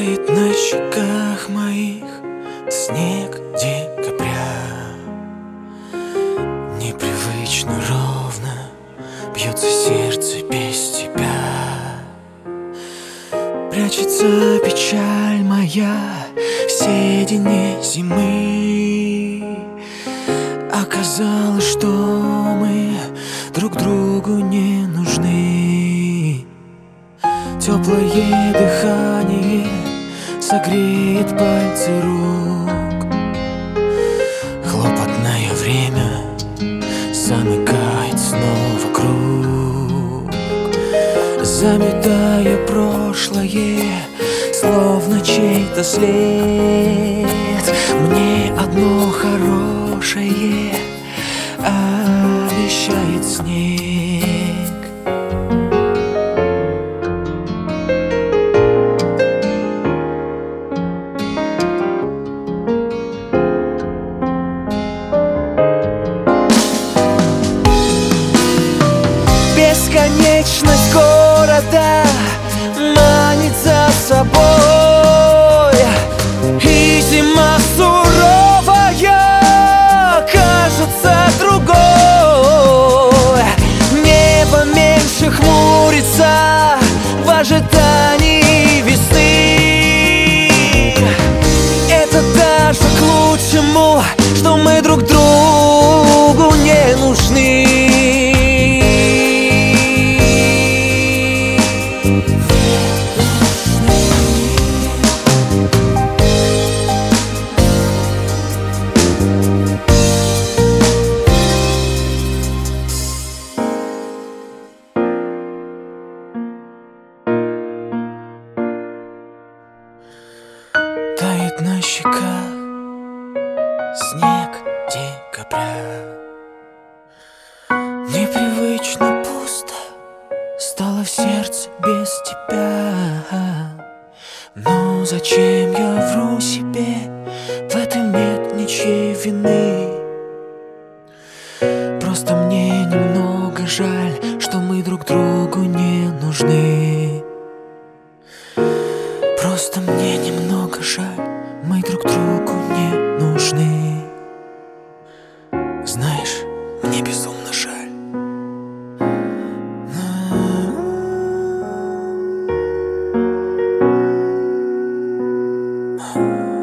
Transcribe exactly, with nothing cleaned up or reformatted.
Тает на щеках моих снег декабря. Непривычно ровно бьется сердце без тебя. Прячется печаль моя в седине зимы. Оказалось, что мы друг другу не нужны. Теплое дыхание согреет пальцы рук. Хлопотное время замыкает снова круг, заметая прошлое, словно чей-то след. Мне одно хорошее обещает снег. Бесконечность города манит за собой, и зима суровая кажется другой. Небо меньше хмурится в ожидании весны. Это даже к лучшему, что мы друг другу не нужны. Тает на щеках снег декабря. Непривычно пусто стало в сердце без тебя. Но зачем я вру себе? В этом нет ничьей вины. Просто мне немного жаль, что мы друг другу не нужны. Просто мне немного жаль, мы друг другу не нужны. Знаешь, мне безумно жаль. На